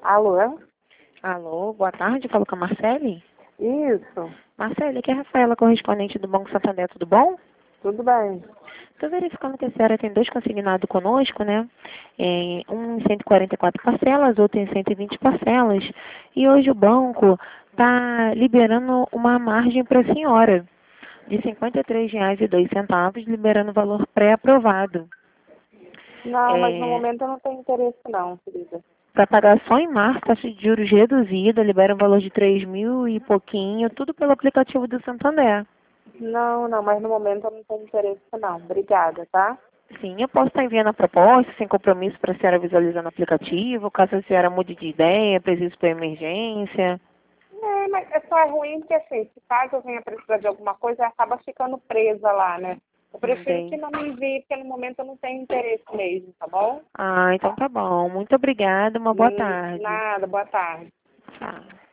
Alô? Alô, boa tarde, falo com a Marcele. Isso, Marcele, aqui é a Rafaela, correspondente do Banco Santander, tudo bom? tudo bem. Estou verificando que a senhora tem dois consignados conosco, né? Um em 144 parcelas, outro em 120 parcelas. E hoje o banco está liberando uma margem para a senhora de R$ 53,02, liberando o valor pré-aprovado. Não, mas no momento eu não tenho interesse não, querida. Para pagar só em março, taxa de juros reduzida, libera um valor de 3.000 e pouquinho, tudo pelo aplicativo do Santander. Não, mas no momento eu não tenho interesse não. Obrigada, tá? Sim, eu posso estar enviando a proposta, sem compromisso, para a senhora visualizar no aplicativo, caso a senhora mude de ideia, precise para emergência. É, mas é só ruim porque assim, se caso eu venha precisar de alguma coisa, acaba ficando presa lá, né? Eu prefiro que Entendi. não me envie, porque no momento eu não tenho interesse mesmo, tá bom? Ah, então tá bom. Muito obrigada, uma boa tarde. Nada, boa tarde. Tchau.